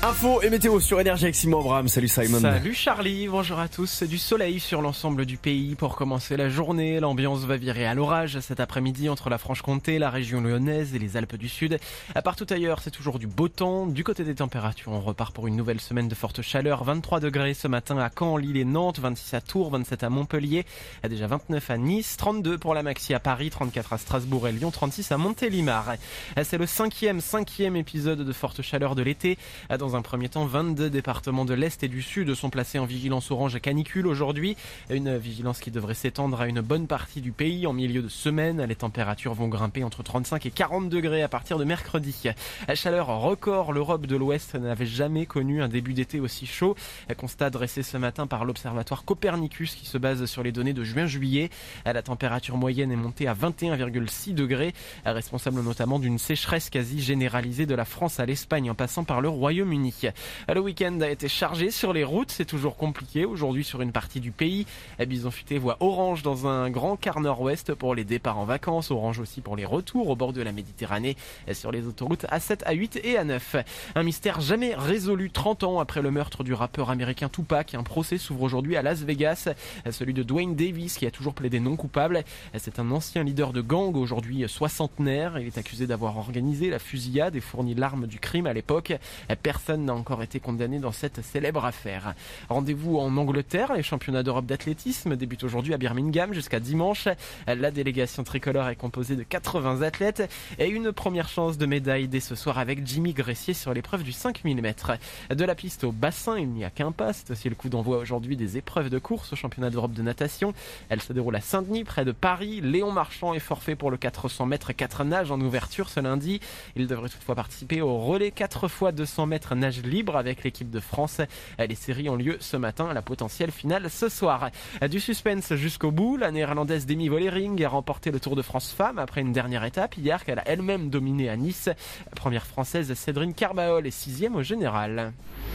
Info et météo sur Énergie avec Simon Abraham. Salut Simon. Salut Charlie, bonjour à tous. Du soleil sur l'ensemble du pays pour commencer la journée. L'ambiance va virer à l'orage cet après-midi entre la Franche-Comté, la région lyonnaise et les Alpes du Sud. Partout ailleurs, c'est toujours du beau temps. Du côté des températures, on repart pour une nouvelle semaine de forte chaleur. 23 degrés ce matin à Caen, Lille et Nantes, 26 à Tours, 27 à Montpellier, déjà 29 à Nice, 32 pour la maxi à Paris, 34 à Strasbourg et Lyon, 36 à Montélimar. C'est le cinquième épisode de forte chaleur de l'été. Dans un premier temps, 22 départements de l'Est et du Sud sont placés en vigilance orange canicule aujourd'hui. Une vigilance qui devrait s'étendre à une bonne partie du pays en milieu de semaine. Les températures vont grimper entre 35 et 40 degrés à partir de mercredi. Chaleur record, l'Europe de l'Ouest n'avait jamais connu un début d'été aussi chaud. Constat dressé ce matin par l'observatoire Copernicus qui se base sur les données de juin-juillet. La température moyenne est montée à 21,6 degrés, responsable notamment d'une sécheresse quasi généralisée de la France à l'Espagne en passant par le Royaume-Uni. Le week-end a été chargé sur les routes, c'est toujours compliqué aujourd'hui sur une partie du pays. Bison Futé voit orange dans un grand quart nord-ouest pour les départs en vacances, orange aussi pour les retours au bord de la Méditerranée sur les autoroutes A7, A8 et A9. Un mystère jamais résolu 30 ans après le meurtre du rappeur américain Tupac. Un procès s'ouvre aujourd'hui à Las Vegas, celui de Dwayne Davis qui a toujours plaidé non coupable. C'est un ancien leader de gang, aujourd'hui soixantenaire. Il est accusé d'avoir organisé la fusillade et fourni l'arme du crime à l'époque. Personne n'a encore été condamné dans cette célèbre affaire. Rendez-vous en Angleterre, les championnats d'Europe d'athlétisme débutent aujourd'hui à Birmingham jusqu'à dimanche. La délégation tricolore est composée de 80 athlètes et une première chance de médaille dès ce soir avec Jimmy Gressier sur l'épreuve du 5000 mètres. De la piste au bassin, il n'y a qu'un pas, c'est aussi le coup d'envoi aujourd'hui des épreuves de course au championnat d'Europe de natation. Elle se déroule à Saint-Denis, près de Paris. Léon Marchand est forfait pour le 400 mètres 4 nages en ouverture ce lundi. Il devrait toutefois participer au relais 4 x 200 mètres nage libre avec l'équipe de France. Les séries ont lieu ce matin, la potentielle finale ce soir. Du suspense jusqu'au bout, la néerlandaise Demi Vollering a remporté le Tour de France Femmes après une dernière étape hier qu'elle a elle-même dominée à Nice. La première française Cédrine Carbaol est 6e au général.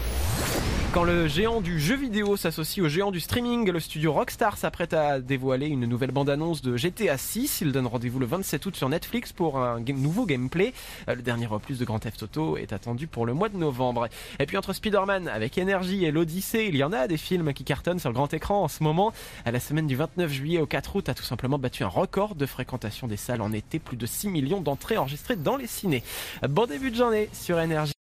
Quand le géant du jeu vidéo s'associe au géant du streaming, le studio Rockstar s'apprête à dévoiler une nouvelle bande-annonce de GTA 6. Il donne rendez-vous le 27 août sur Netflix pour un nouveau gameplay. Le dernier opus de Grand Theft Auto est attendu pour le mois de novembre. Et puis entre Spider-Man avec Énergie et l'Odyssée, il y en a des films qui cartonnent sur le grand écran en ce moment. La semaine du 29 juillet au 4 août a tout simplement battu un record de fréquentation des salles en été. Plus de 6 millions d'entrées enregistrées dans les cinés. Bon début de journée sur Énergie.